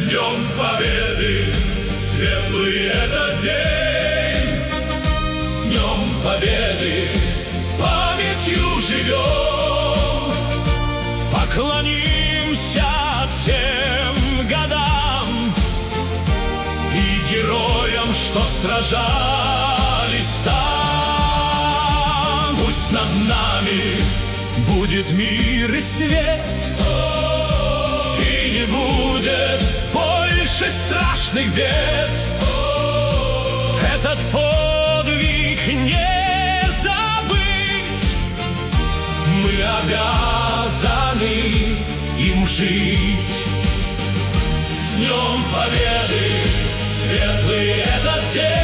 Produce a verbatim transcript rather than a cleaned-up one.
Днем Победы, светлый этот день. С Днем Победы памятью живем. Поклонимся тем годам и героям, что сражались там. Пусть над нами будет мир и свет, и не будет больше страшных бед. Этот подвиг не забыть, мы обязаны им жить. С Днем Победы, светлый этот день.